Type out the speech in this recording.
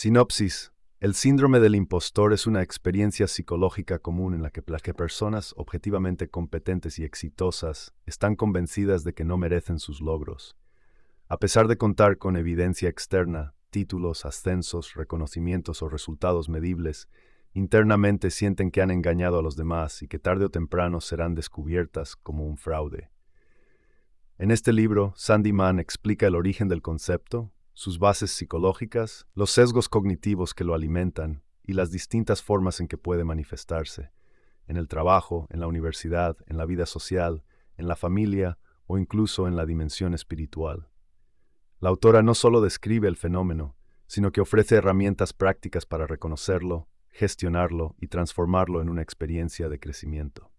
Sinopsis. El síndrome del impostor es una experiencia psicológica común en la que personas objetivamente competentes y exitosas están convencidas de que no merecen sus logros. A pesar de contar con evidencia externa, títulos, ascensos, reconocimientos o resultados medibles, internamente sienten que han engañado a los demás y que tarde o temprano serán descubiertas como un fraude. En este libro, Sandi Mann explica el origen del concepto, sus bases psicológicas, los sesgos cognitivos que lo alimentan y las distintas formas en que puede manifestarse, en el trabajo, en la universidad, en la vida social, en la familia o incluso en la dimensión espiritual. La autora no solo describe el fenómeno, sino que ofrece herramientas prácticas para reconocerlo, gestionarlo y transformarlo en una experiencia de crecimiento.